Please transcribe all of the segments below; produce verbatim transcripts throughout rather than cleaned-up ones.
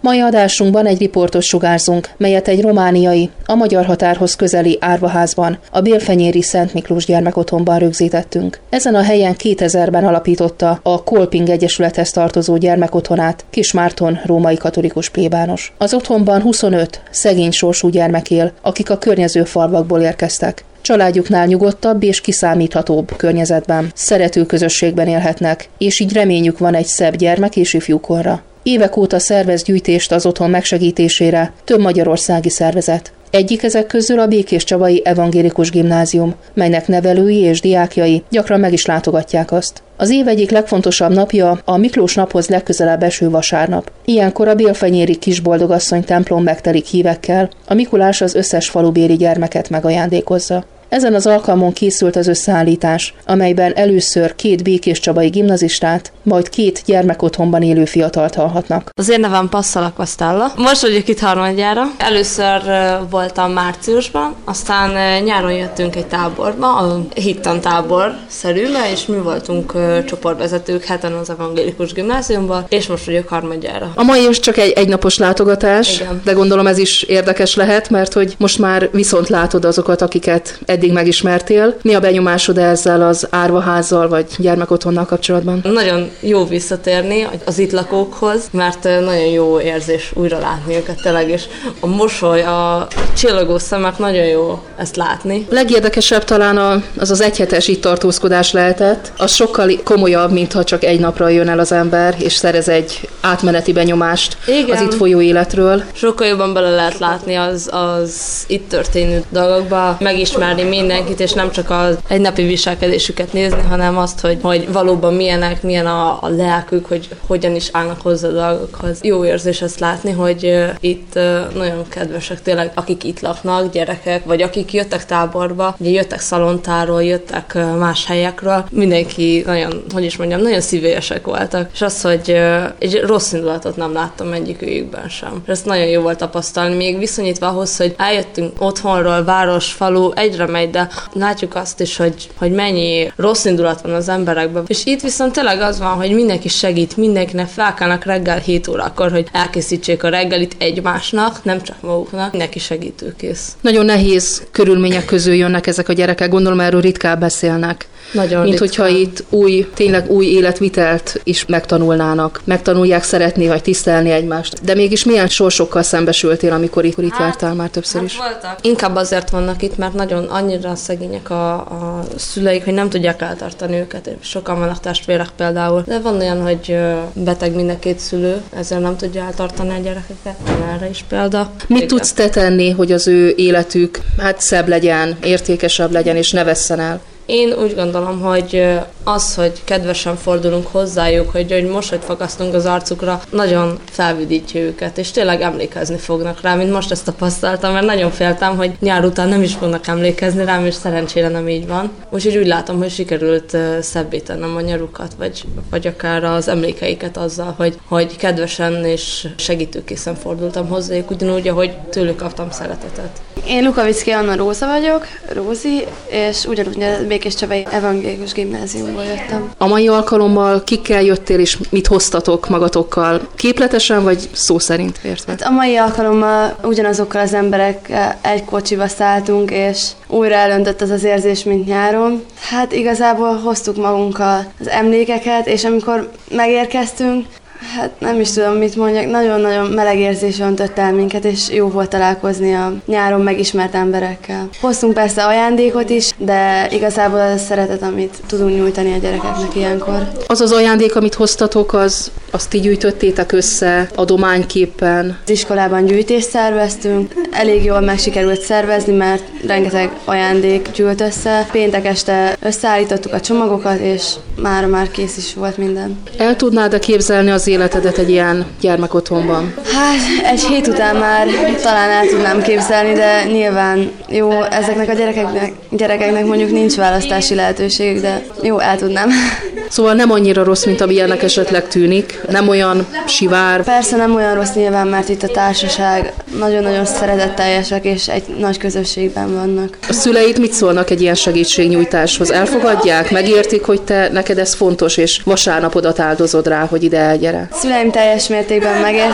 Mai adásunkban egy riportot sugárzunk, melyet egy romániai, a magyar határhoz közeli árvaházban, a Bélfenyéri Szent Miklós gyermekotthonban rögzítettünk. Ezen a helyen kétezerben alapította a Kolping Egyesülethez tartozó gyermekotthonát Kis Márton római katolikus plébános. Az otthonban huszonöt szegény sorsú gyermek él, akik a környező falvakból érkeztek. Családjuknál nyugodtabb és kiszámíthatóbb környezetben, szerető közösségben élhetnek, és így reményük van egy szebb gyermek és ifjúkorra. Évek óta szervez gyűjtést az otthon megsegítésére több magyarországi szervezet. Egyik ezek közül a Békéscsabai Evangélikus Gimnázium, melynek nevelői és diákjai gyakran meg is látogatják azt. Az év egyik legfontosabb napja a Miklós naphoz legközelebb eső vasárnap. Ilyenkor a Bélfenyéri Kisboldogasszony templom megtelik hívekkel, a Mikulás az összes falubéli gyermeket megajándékozza. Ezen az alkalmon készült az összeállítás, amelyben először két békéscsabai gimnazistát, majd két gyermekotthonban élő fiatalt hallhatnak. Az én nevem Passzalak Stella. Most vagyok itt harmadjára. Először voltam márciusban, aztán nyáron jöttünk egy táborba, a hittan tábor szerűbe, és mi voltunk csoportvezetők heten az Evangélikus Gimnáziumban, és most vagyok harmadjára. A mai is csak egy egynapos látogatás, igen. De gondolom ez is érdekes lehet, mert hogy most már viszont látod azokat, akiket eddig megismertél. Mi a benyomásod ezzel az árvaházzal vagy gyermekotthonnal kapcsolatban? Nagyon jó visszatérni az itt lakókhoz, mert nagyon jó érzés újra látni őket tényleg, és a mosoly, a csillogó szemek, nagyon jó ezt látni. A legérdekesebb talán az az egyhetes itt tartózkodás lehetett. Az sokkal komolyabb, mintha csak egy napra jön el az ember, és szerez egy átmeneti benyomást igen. Az itt folyó életről. Sokkal jobban bele lehet látni az, az itt történő dolgokba, megismerni mindenkit, és nem csak az egynapi viselkedésüket nézni, hanem azt, hogy, hogy valóban milyenek, milyen a, a lelkük, hogy hogyan is állnak hozzá a dolgokhoz. Jó érzés ezt látni, hogy uh, itt uh, nagyon kedvesek tényleg, akik itt laknak, gyerekek, vagy akik jöttek táborba, ugye jöttek Szalontáról, jöttek uh, más helyekről, mindenki nagyon, hogy is mondjam, nagyon szívélyesek voltak, és az, hogy uh, egy rossz indulatot nem láttam egyikőjükben sem. És ezt nagyon jó volt tapasztalni, még viszonyítva ahhoz, hogy eljöttünk otthonról, város, falu, egyre megy, de látjuk azt is, hogy, hogy mennyi rossz indulat van az emberekben. És itt viszont tényleg az van, hogy mindenki segít, mindenkinek felkelnek reggel hét órakor, hogy elkészítsék a reggelit egymásnak, nem csak maguknak, mindenki segítőkész. Nagyon nehéz körülmények közül jönnek ezek a gyerekek, gondolom erről ritkán beszélnek. Nagyon Mint ritkán. Hogyha itt új, tényleg új életvitelt is megtanulnának. Megtanulják szeretni vagy tisztelni egymást. De mégis milyen sorsokkal szembesültél, amikor itt, itt hát, jártál már többször hát is? Voltak. Inkább azért vannak itt, mert nagyon annyira szegények a, a szüleik, hogy nem tudják eltartani őket. Sokan vannak testvérek például. De van olyan, hogy beteg mind a két szülő, ezzel nem tudja eltartani a gyerekeket. Van erre is példa. Mit igen. tudsz te tenni, hogy az ő életük hát szebb legyen, értékesebb legyen és ne vesszen el? Én úgy gondolom, hogy az, hogy kedvesen fordulunk hozzájuk, hogy, hogy mosolyt fakasztunk az arcukra, nagyon felvidítja őket, és tényleg emlékezni fognak rá, mint most ezt tapasztaltam, mert nagyon féltem, hogy nyár után nem is fognak emlékezni rám, és szerencsére nem így van. Úgyhogy úgy látom, hogy sikerült szebbé tennem a nyarukat, vagy, vagy akár az emlékeiket azzal, hogy, hogy kedvesen és segítőkészen fordultam hozzájuk, ugyanúgy, ahogy tőlük kaptam szeretetet. Én Lukavicki Anna Róza vagyok, Rózi, és ugyanúgy a Békéscsabai Evangélikus Gimnáziumból jöttem. A mai alkalommal kikkel jöttél, és mit hoztatok magatokkal? Képletesen, vagy szó szerint értve? Hát a mai alkalommal ugyanazokkal az emberekkel egy kocsiba szálltunk, és újra elöntött az az érzés, mint nyáron. Hát igazából hoztuk magunkkal az emlékeket, és amikor megérkeztünk, hát nem is tudom, mit mondjak, nagyon-nagyon meleg érzés öntött el minket, és jó volt találkozni a nyáron megismert emberekkel. Hoztunk persze ajándékot is, de igazából az a szeretet, amit tudunk nyújtani a gyerekeknek ilyenkor. Az az ajándék, amit hoztatok, az, azt ti gyűjtöttétek össze adományképpen? Az iskolában gyűjtést szerveztünk, elég jól meg sikerült szervezni, mert rengeteg ajándék gyűlt össze. Péntek este összeállítottuk a csomagokat, és mára már kész is volt minden. El tudnád-e képzelni az életedet egy ilyen gyermekotthonban? Hát egy hét után már talán el tudnám képzelni, de nyilván jó, ezeknek a gyerekeknek, gyerekeknek mondjuk nincs választási lehetőségük, de jó, el tudnám. Szóval nem annyira rossz, mint amilyennek esetleg tűnik, nem olyan sivár. Persze nem olyan rossz nyilván, mert itt a társaság nagyon-nagyon szeretetteljesek, és egy nagy közösségben vannak. A szüleid mit szólnak egy ilyen segítségnyújtáshoz? Elfogadják? Megértik, hogy te neked ez fontos, és vasárnapodat áldozod rá, hogy ide elgyere? Szüleim teljes mértékben megértik. Nyilván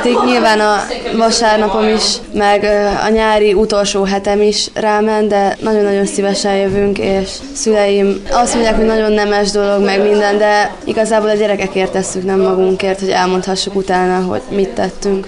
nyilván a vasárnapom is, meg a nyári utolsó hetem is ráment, de nagyon-nagyon szívesen jövünk, és szüleim azt mondják, hogy nagyon nemes dolog, meg minden, de igazából a gyerekekért tesszük, nem magunkért, hogy elmondhassuk utána, hogy mit tettünk.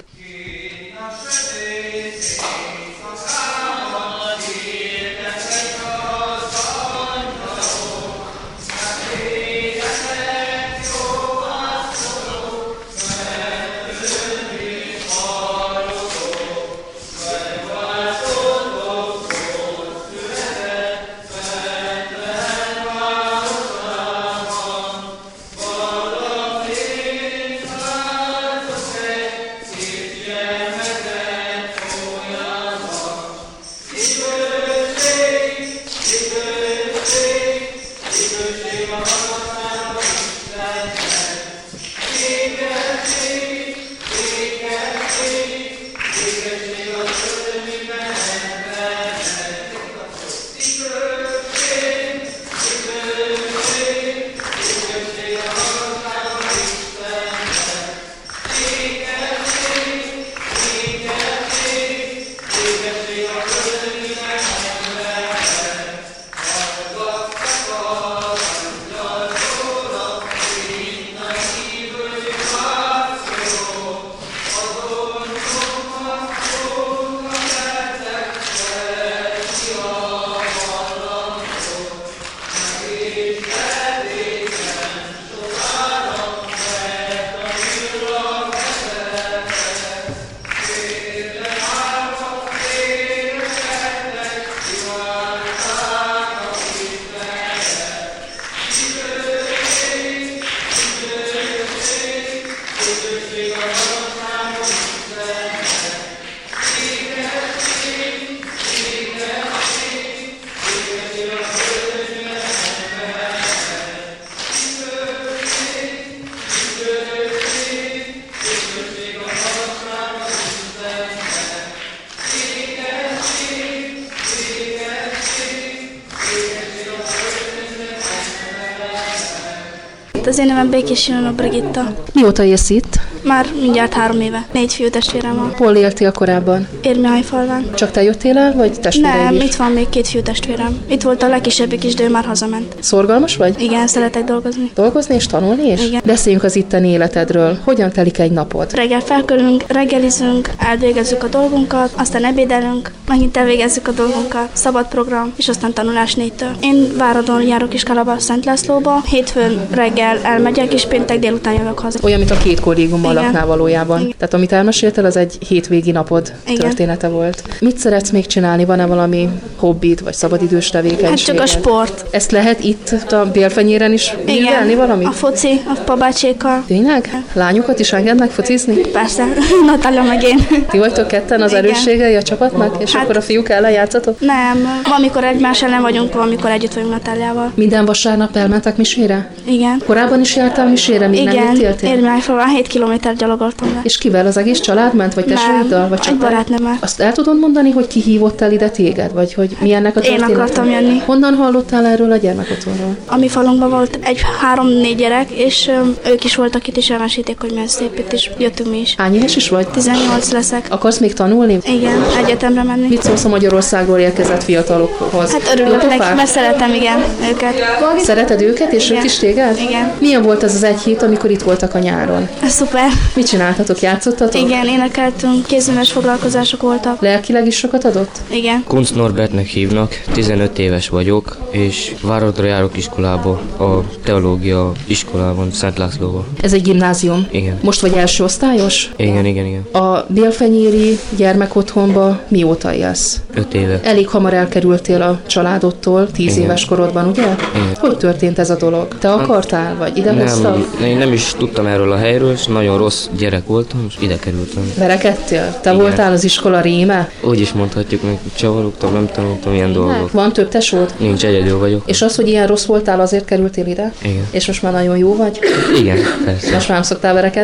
Az én nevem Békés Ilona Brigitta. Mióta élsz itt? Már mindjárt három éve. Négy fiútestvérem van. Hol éltél korábban? Érmihajfalván. Csak te jöttél el, vagy testvéreid Nem, is? itt van még két fiútestvérem. Itt volt a legkisebbik is, de ő már hazament. Szorgalmas vagy? Igen, szeretek dolgozni. Dolgozni és tanulni is? Igen. Beszéljünk az itteni életedről. Hogyan telik egy napod? Reggel felkölünk, reggelizünk, elvégezzük a dolgunkat, aztán ebédelünk, megint elvégezzük a dolgunkat, szabad program, és aztán tanulás négytől. Én Váradon járok iskolába, Szent Lászlóba, hétfőn reggel elmegyek, és péntek délután jövök haza. Olyan, mint a két kollégiummal laknál valójában. Igen. Tehát amit elmeséltél, az egy hétvégi napod Igen. története volt. Mit szeretsz még csinálni? Van-e valami hobbid, vagy szabadidős tevékenység? Hát csak a sport. Ezt lehet itt a Bélfenyéren is művelni valamit? A foci, a papácsékkal. Tényleg? Lányokat is engednek focizni? Persze, Natália meg én. Ti vagytok ketten az Igen. erősségei a csapatnak? És Hát- akkor a fiúk ellen játszatok? Nem, valamikor egymás ellen vagyunk, valamikor együtt vagyunk Natáliával. Minden vasárnap elmentek misére? Igen. Korábban is jártál misére, még nem Igen, jöttél? Érmihajfalván hét kilométer gyalogoltam le. És kivel? Az egész család ment? Vagy tesóiddal? Vagy csak egy te? barátnőmmel. Azt el tudod mondani, hogy ki hívott el ide téged? Vagy hogy milyennek a Én története? akartam jönni. Honnan hallottál erről a gyermekotthonról? A mi falunkban volt egy három-négy gyerek, és öm, ők is voltak itt, és elmesélték, hogy milyen szép itt, és jöttünk mi is. Hány éves is vagy? tizennyolc leszek. Akarsz még tanulni? Igen, egyetemre menni. Mit szólsz a Magyarországról érkezett fiatalokhoz? Hát örülök Jó nekik, pofák? mert szeretem, igen, őket. Szereted őket, és Igen. ők is téged? Igen. Milyen volt az az egy hét, amikor itt voltak a nyáron? Szuper. Mit csináltatok? Játszottatok? Igen, énekeltünk, kézműves foglalkozások voltak. Lelkileg is sokat adott? Igen. Kunc Norbertnek hívnak, tizenöt éves vagyok, és Váradra járok iskolába, a teológia iskolában, Szent Lászlóba. Ez egy gimnázium. Igen. Most vagy első osztályos? Igen, igen, igen. A Bélfenyéri gyermekotthonba mióta élsz? Öt éve. Elég hamar elkerültél a családodtól, tíz Igen. éves korodban, ugye? Igen. Hogy történt ez a dolog? Te akartál, vagy ide hoztak? Nem, én nem is tudtam erről a helyről, és nagyon rossz gyerek voltam, és ide kerültem. Verekedtél? Te Igen. voltál az iskola réme? Úgy is mondhatjuk, meg csavarogtam, nem tanultam ilyen dolgok. Van több tesód? Nincs, egyedül vagyok. És az, hogy ilyen rossz voltál, azért kerültél ide? Igen. És most már nagyon jó vagy? Igen, persze. Most már nem szoktál verekedni?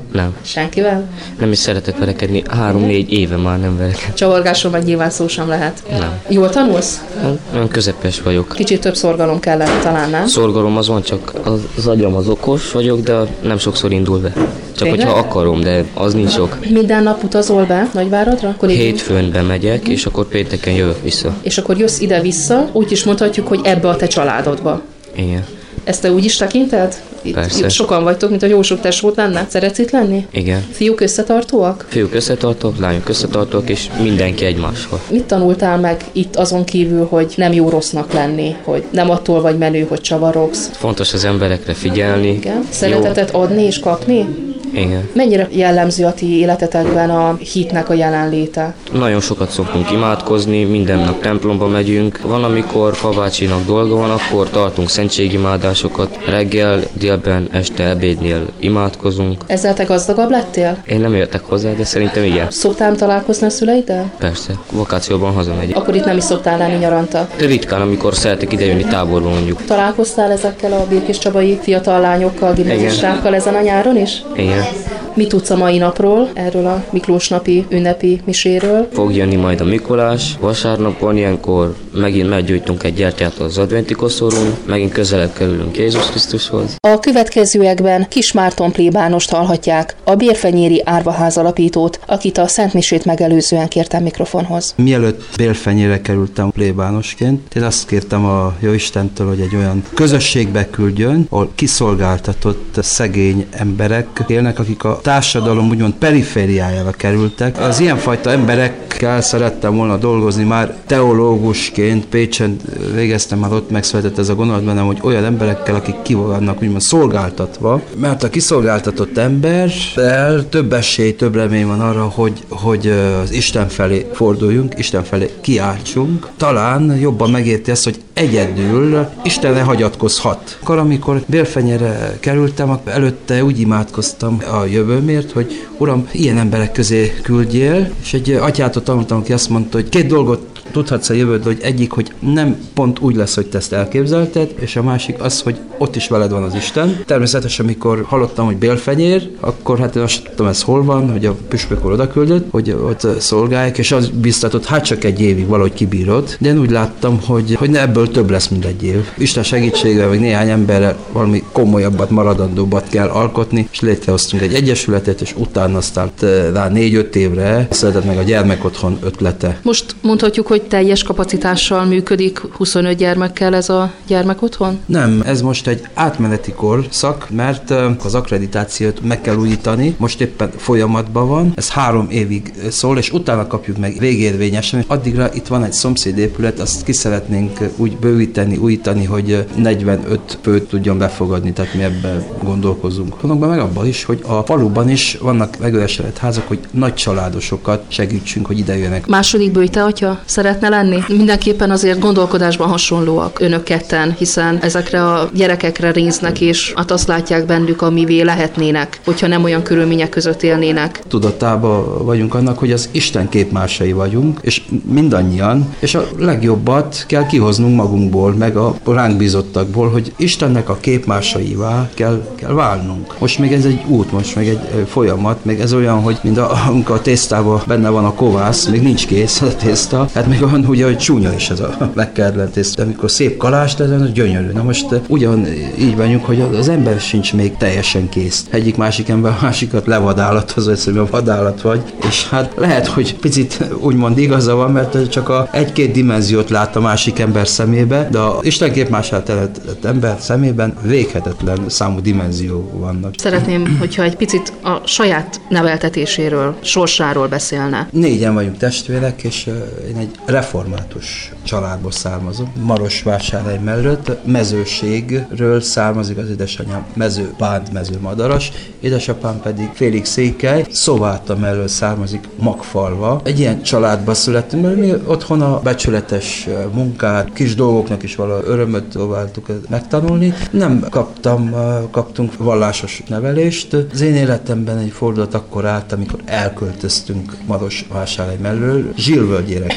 Nem. Senkivel? Nem is szeretek verekedni, három-négy éve már nem verekedni. Csavargásról meg nyilván szó sem lehet. Nem. Jól tanulsz? Olyan közepes vagyok. Kicsit több szorgalom kellene talán, nem? Szorgalom az van, csak az, az agyam az okos vagyok, de nem sokszor indul be. Csak Tényleg? hogyha akarom, de az nincs sok. Minden nap utazol be Nagyváradra? Akkor így- Hétfőn bemegyek, és akkor pénteken jövök vissza. És akkor jössz ide-vissza, úgy is mondhatjuk, hogy ebbe a te családodba. Igen. Ezt te úgy is tekinted? Itt Persze. sokan vagytok, mint a jó sok tesót lenne. Szeretsz itt lenni? Igen. Fiúk összetartóak? Fiúk összetartók, lányok összetartók, és mindenki egymáshoz. Mit tanultál meg itt azon kívül, hogy nem jó rossznak lenni, hogy nem attól vagy menő, hogy csavarogsz? Fontos az emberekre figyelni. Igen. Szeretetet adni és kapni? Igen. Mennyire jellemző a ti életetekben a hitnek a jelenléte? Nagyon sokat szoktunk imádkozni, minden nap templomba megyünk. Van, amikor Pabácsinak dolga van, akkor tartunk szentségimádásokat. Reggel, délben, este ebédnél imádkozunk. Ezzel te gazdagabb lettél? Én nem értek hozzá, de szerintem igen. Szoktál találkozni a szüleiddel? Persze, vakációban hazamegyek. Akkor itt nem is szoktál lenni nyaranta. De ritkán, amikor szeretek idejönni táborba mondjuk. Találkoztál ezekkel a Birkés Csabai fiatal lányokkal, gimnazistákkal ezen a nyáron is? Igen. Mit tudsz a mai napról, erről a Miklós napi ünnepi miséről? Fog jönni majd a Mikulás. Vasárnapon ilyenkor megint meggyújtunk egy gyertyát az adventi koszorún, megint közelebb kerülünk Jézus Krisztushoz. A következőekben Kis Márton plébánost hallhatják, a Bélfenyéri Árvaház alapítót, akit a szentmisét megelőzően kértem mikrofonhoz. Mielőtt Bélfenyére kerültem plébánosként, én azt kértem a Jóistentől, hogy egy olyan közösségbe küldjön, ahol kiszolgáltatott szegény emberek élnek, akik a társadalom úgymond perifériájára kerültek. Az ilyenfajta emberekkel szerettem volna dolgozni már teológusként. Pécsen végeztem, már ott megszületett ez a gondolat bennem, hogy olyan emberekkel, akik ki vannak úgymond szolgáltatva, mert a kiszolgáltatott emberrel több esély, több remény van arra, hogy, hogy az Isten felé forduljunk, Isten felé kiáltsunk. Talán jobban megérti ezt, hogy egyedül Istenre hagyatkozhat. Akkor, amikor Bélfenyére kerültem, akkor előtte úgy imádkoztam a jövőmért, hogy Uram, ilyen emberek közé küldjél, és egy atyától tanultam, aki azt mondta, hogy két dolgot tudhatsz a jövőd, hogy egyik, hogy nem pont úgy lesz, hogy te ezt elképzelted, és a másik az, hogy ott is veled van az Isten. Természetesen, amikor hallottam, hogy Bélfenyér, akkor hát én azt tudtam, ez hol van, hogy a püspök úr oda küldött, hogy ott szolgálják, és az biztatott, hát csak egy évig valahogy kibírod. De én úgy láttam, hogy, hogy ne ebből több lesz, mint egy év. Isten segítségével, vagy néhány emberrel valami komolyabbat, maradandóbbat kell alkotni, és létrehoztunk egy egyesületet, és utána aztán rá négy-öt évre született meg a gyermekotthon ötlete. Most mondhatjuk, hogy teljes kapacitással működik huszonöt gyermekkel ez a gyermekotthon? Nem, ez most egy átmeneti korszak, mert az akkreditációt meg kell újítani, most éppen folyamatban van, ez három évig szól, és utána kapjuk meg végérvényesen. Addigra itt van egy szomszédépület, azt ki szeretnénk úgy bővíteni, újítani, hogy negyvenöt főt tudjon befogadni, tehát mi ebben gondolkozunk. Gondolok meg abban is, hogy a faluban is vannak megüresedett házak, hogy nagy családosokat segítsünk, hogy ide jönnek. Második bőjte atya szeretne lenni? Mindenképpen azért gondolkodásban hasonlóak önök ketten, hiszen ezekre a gyerekekre néznek, és hát azt látják bennük, amivé lehetnének, hogyha nem olyan körülmények között élnének. Tudatában vagyunk annak, hogy az Isten képmásai vagyunk, és mindannyian, és a legjobbat kell kihoznunk magunkból, meg a ránk bízottakból, hogy Istennek a képmásaivá kell, kell válnunk. Most még ez egy út, most még egy folyamat, még ez olyan, hogy mind a, amikor a tésztában benne van a kovász, még nincs kész a tészta, hát még van ugye, hogy csúnya is ez a megkertlen tészta, de amikor szép kalást, ez az gyönyörű. Na most ugyan így vagyunk, hogy az ember sincs még teljesen kész. Egyik másik ember másikat levadállathoz, hogy a vadállat vagy, és hát lehet, hogy picit úgymond igaza van, mert csak a egy-két dimenziót lát a másik ember szemébe, de a Isten képmását teremtett ember szemében véghetetlen számú dimenzió vannak. Szeretném, hogyha egy picit a saját neveltetéséről, sorsáról beszélne. Négyen vagyunk testvérek, és én egy református családból származom. Marosvásárhely mellett mezőségről származik az édesanyám, Mező Bánt, Mező Madaras, édesapám pedig félig székely, Szováta mellől származik, Magfalva. Egy ilyen családba születtünk, mert mi otthon a becsületes munkát, kis dolgoknak is valahol örömöt próbáltuk megtanulni. Nem kaptam, kaptunk vallásos nevelést. Az én életemben egy fordulat akkor állt, amikor elköltöztünk Marosvásárhely mellől, Zsilvölgyére kerültünk,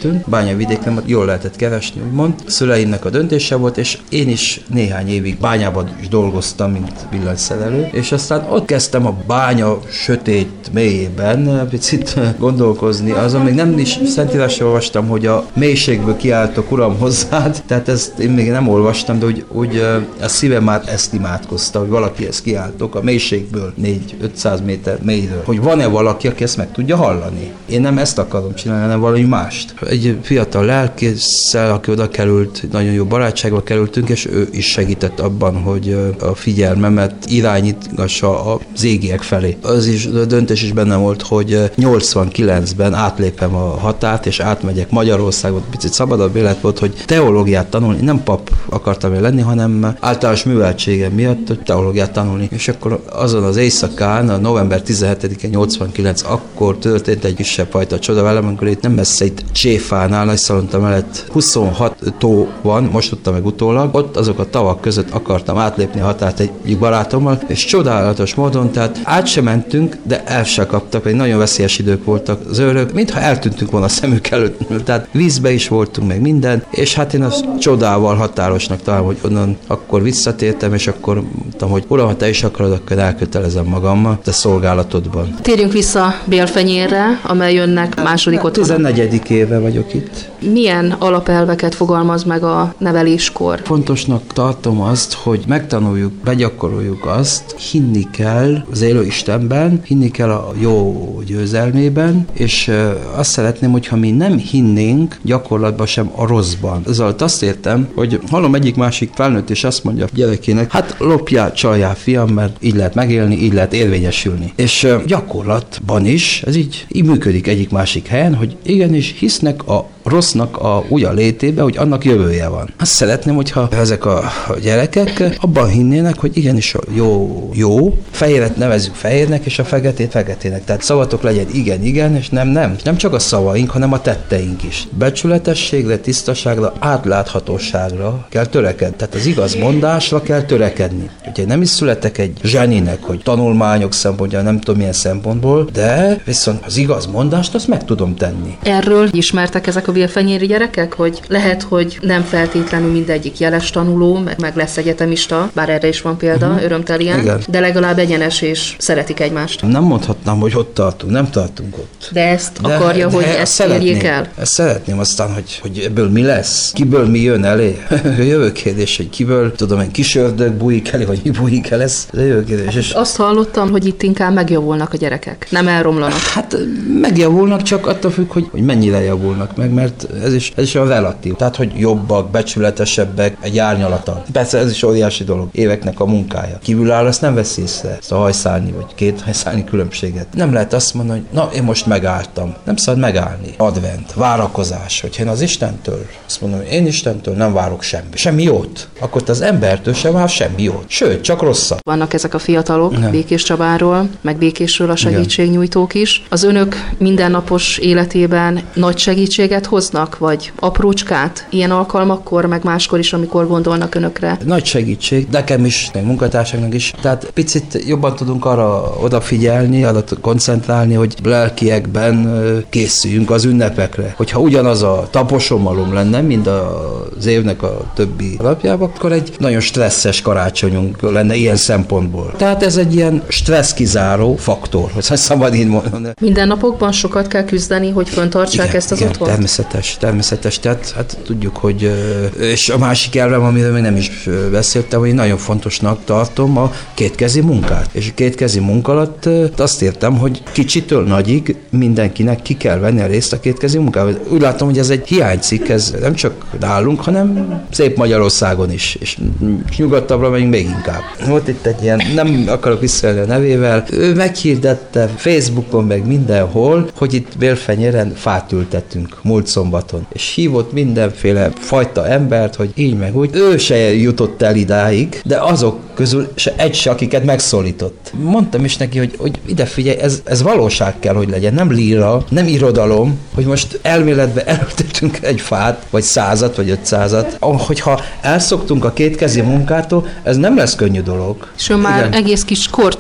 költöztünk, Bányavidéken jól lehetett keresni, úgymond. Szüleimnek a döntése volt, és én is néhány évig bányában is dolgoztam, mint villanyszerelő, és aztán ott kezdtem a bánya sötét mélyében picit gondolkozni. Azon még nem is Szentírásra olvastam, hogy a mélységből kiáltok, Uram, hozzád, tehát ezt én még nem olvastam, de úgy, úgy a szívem már ezt imádkozta, hogy valakihez kiáltok a mélységből, négy-ötszáz méter mélyről, hogy van-e valaki, aki ezt meg tudja hallani. Én nem ezt akarom csinálni, hanem valami mást. Egy fiatal lelkésszel, aki oda került, nagyon jó barátságba kerültünk, és ő is segített abban, hogy a figyelmemet irányítgassa az égiek felé. Az is, a döntés is benne volt, hogy nyolcvankilencben átlépem a határt, és átmegyek Magyarországot. Picit szabadabb élet volt, hogy teológiát tanulni. Nem pap akartam lenni, hanem általános műveltségem miatt teológiát tanulni. És akkor azon az éjszakán, a november tizenhetedike nyolcvankilenc, akkor történt egy kisebb fajta csoda velem, amikor itt nem messze itt Cséfánál, Nagyszalonta mellett huszonhat tó van, most tudtam meg utólag, ott azok a tavak között akartam átlépni a határt egy barátommal, és csodálatos módon, tehát át sem mentünk, de el se kaptak, egy nagyon veszélyes idők voltak az őrök, mintha eltűntünk volna a szemük előtt, tehát vízbe is voltunk meg minden, és hát én azt csodával határosnak találom, hogy onnan akkor visszatértem, és akkor mondtam, hogy Uram, ha te is akarod, akkor elkötelezem magammal te szolgálatodban. Térjünk vissza Bélfenyérre, amely önnek második otthona. tizennegyedik éve vagyok itt. Milyen alapelveket fogalmaz meg a neveléskor? Fontosnak tartom azt, hogy megtanuljuk, begyakoroljuk azt, hinni kell az élő Istenben, hinni kell a jó győzelmében, és azt szeretném, hogyha mi nem hinnénk gyakorlatban sem a rosszban. Ezzel azt értem, hogy hallom egyik másik felnőtt, és azt mondja a gyerekének, hát lopjál, csaljál, fiam, mert így lehet megélni, így lehet érvényesülni. És gyakorlatban is ez így, így működik egyik másik helyen, hogy igenis hisznek a rossznak a ugyan létébe, hogy annak jövője van. Azt szeretném, hogyha ezek a gyerekek abban hinnének, hogy igenis a jó, jó, fehéret nevezzük fehérnek, és a feketét feketének. Tehát szavatok legyen igen, igen, és nem, nem. Nem csak a szavaink, hanem a tetteink is. Becsületességre, tisztaságra, átláthatóságra kell törekedni. Tehát az igaz mondásra kell törekedni. Ugye nem is születek egy zseninek, hogy tanulmányok szempontjából, nem tudom milyen szempontból, de viszont az igaz mondást azt meg tudom tenni. Erről ismertek ezek a bélfenyéri gyerekek, hogy lehet, hogy nem feltétlenül mindegyik jeles tanuló, meg, meg lesz egyetemista, bár erre is van példa, uh-huh. örömtelien, igen. De legalább egyenes és szeretik egymást. Nem mondhatnám, hogy ott tartunk, nem tartunk ott. De ezt de, akarja, de hogy ezt érjék el? Ezt szeretném aztán, hogy, hogy ebből mi lesz, kiből mi jön elé. Jövő kérdés, hogy kiből, tudom én, kis ördög bújik elé, vagy mi bújik el, ez jövő kérdés. És azt hallottam, hogy itt inkább megjavulnak a gyerekek, nem elromlanak. Hát megjavulnak, csak attól függ, hogy, hogy mennyire javulnak meg, mert ez is, ez is a relatív. Tehát, hogy jobbak, becsületesebbek, egy árnyalata. Persze ez is óriási dolog, éveknek a munkája. Kívülálló ezt nem vesz észre, ezt a hajszálni, vagy két hajszálni különbséget. Nem lehet azt mondani, hogy na, én most megálltam. Nem szabad megállni. Advent, várakozás, hogyha én az Istentől azt mondom, hogy én Istentől nem várok semmi. Semmi jót. Akkor az embertől sem vár semmi jót. Sőt, csak rosszat. Vannak ezek a fiatalok, nem. Békés Csabáról, meg Békésről a segítségnyújtók is. Az önök mindennapos életében nagy segítséget hoznak, vagy aprócskát ilyen alkalmakkor, meg máskor is, amikor gondolnak önökre? Nagy segítség, nekem is, meg munkatársaknak is. Tehát picit jobban tudunk arra odafigyelni, arra koncentrálni, hogy lelkiekben készüljünk az ünnepekre. Hogyha ugyanaz a taposomalom lenne, mint az évnek a többi napjában, akkor egy nagyon stresszes karácsonyunk lenne ilyen szempontból. Tehát ez egy ilyen stresszkizáró faktor, hogy szabad így mondani. Minden napokban sokat kell küzdeni, hogy föntartsák igen, ezt az igen, otthont? Természetes, természetes. Tehát hát tudjuk, hogy és a másik elvem, amiről még nem is beszéltem, hogy nagyon fontosnak tartom a kétkezi munkát. És a kétkezi munka alatt azt értem, hogy kicsitől nagyig mindenkinek ki kell venni a részt a kétkezi munkával. Úgy látom, hogy ez egy hiánycikk, ez nem csak nálunk, hanem szép Magyarországon is. És nyugatabbra megyünk még inkább. Volt itt egy ilyen, nem akarok visszaélni a nevével, ő meghirdette Facebookon meg mindenhol, hogy itt Bélfenyéren fát ültettünk múlt szombaton. És hívott mindenféle fajta embert, hogy így meg úgy. Ő se jutott el idáig, de azok közül se egy se, akiket megszólított. Mondtam is neki, hogy, hogy ide figyelj, ez, ez valóság kell, hogy legyen. Nem líra, nem irodalom, hogy most elméletben elültetünk egy fát, vagy százat, vagy ötszázat. Hogyha elszoktunk a kétkezi munkától, ez nem lesz könnyű dolog. És ő már igen. egész kis kortól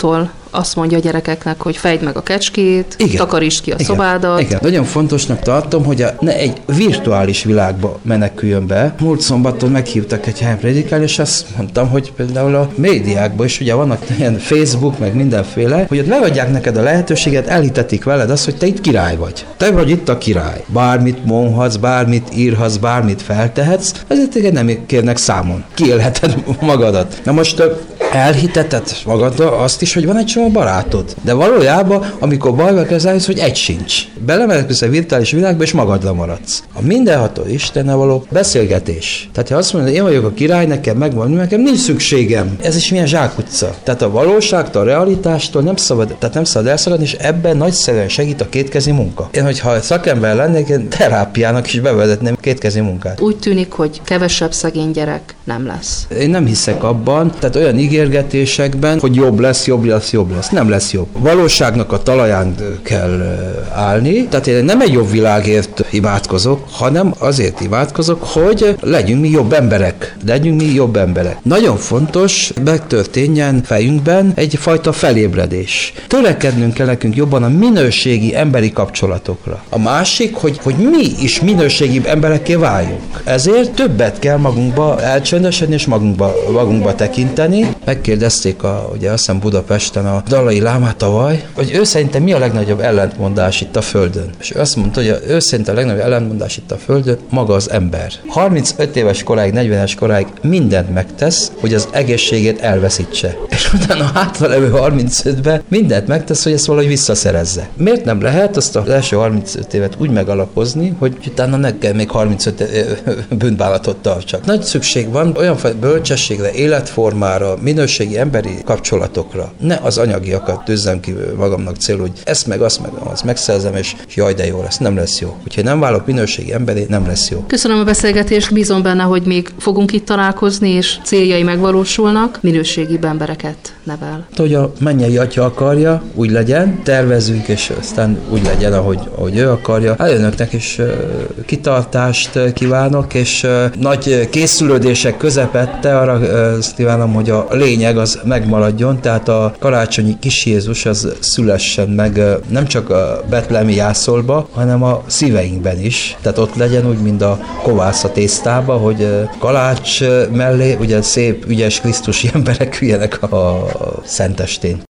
azt mondja a gyerekeknek, hogy fejdd meg a kecskét, igen, takarítsd ki a igen, szobádat. Igen. Nagyon fontosnak tartom, hogy a, ne egy virtuális világba meneküljön be. Múlt szombaton meghívtak egy helyen prédikálni, és azt mondtam, hogy például a médiákban is ugye vannak ilyen Facebook, meg mindenféle, hogy ott megadják neked a lehetőséget, elhitetik veled azt, hogy te itt király vagy. Te vagy itt a király. Bármit mondhatsz, bármit írhatsz, bármit feltehetsz, ezért téged nem kérnek számon. Kiélheted magadat. Na most elhiteted magadra azt is, hogy van egy csomó barátod. De valójában, amikor bajba kezdesz, hogy egy sincs. Belemelkedsz a virtuális világba, és magadra maradsz. A mindenható Istennel való beszélgetés. Tehát ha azt mondod, én vagyok a király, nekem megvan, nekem nincs szükségem. Ez is milyen zsákutca. Tehát a valóságtól, a realitástól nem szabad, tehát nem szabad elszakadni, és ebben nagyszerűen segít a kétkezi munka. Én, hogyha szakember lennék, én terápiának is bevezetném kétkezi munkát. Úgy tűnik, hogy kevesebb szegény gyerek nem lesz. Én nem hiszek abban, tehát olyan ígérgetésekben, hogy jobb lesz, jobb lesz, jobb lesz. Nem lesz jobb. Valóságnak a talaján kell állni, tehát én nem egy jobb világért imádkozok, hanem azért imádkozok, hogy legyünk mi jobb emberek. Legyünk mi jobb emberek. Nagyon fontos, megtörténjen fejünkben egyfajta felébredés. Törekednünk kell nekünk jobban a minőségi emberi kapcsolatokra. A másik, hogy, hogy mi is minőségi emberekké váljunk. Ezért többet kell magunkba elcsöndesedni és magunkba, magunkba tekinteni. Megkérdezték a, ugye azt hiszem Budapesten a Dalai Lámát tavaly, hogy ő szerintem mi a legnagyobb ellentmondás itt a Földön. És ő azt mondta, hogy ő szerint a legnagyobb ellentmondás itt a Földön maga az ember. harmincöt éves koráig, negyvenes koráig mindent megtesz, hogy az egészségét elveszítse. És utána hátralevő harmincötben mindent megtesz, hogy ezt valahogy visszaszerezze. Miért nem lehet azt az első harmincöt évet úgy megalapozni, hogy utána ne kell még harmincöt bűnbánatot tartsak. Nagy szükség van olyan bölcsességre, életformára, minőségi emberi kapcsolatokra. Ne az anyagiakat tűzzem ki magamnak célul, hogy ezt meg, azt meg, azt megszerzem, és jaj, de jó lesz. Nem lesz jó. Úgyhogy nem válok minőségi emberé, nem lesz jó. Köszönöm a beszélgetést, bízom benne, hogy még fogunk itt találkozni, és céljai megvalósulnak, minőségi embereket nevel. Hogy a mennyei atya akarja, úgy legyen, tervezzünk, és aztán úgy legyen, ahogy, ahogy ő akarja. Hát önöknek is uh, kitartást kívánok, és uh, nagy készülődések közepette arra uh, kívánom, hogy a lényeg az megmaradjon, tehát a karácsonyi kis Jézus az szülessen meg uh, nem csak a betlehemi jászolba, hanem a szíveinkben is. Tehát ott legyen úgy, mint a kovász a tésztába, hogy uh, kalács mellé ugye szép, ügyes krisztusi emberek üljenek a, a szentestén.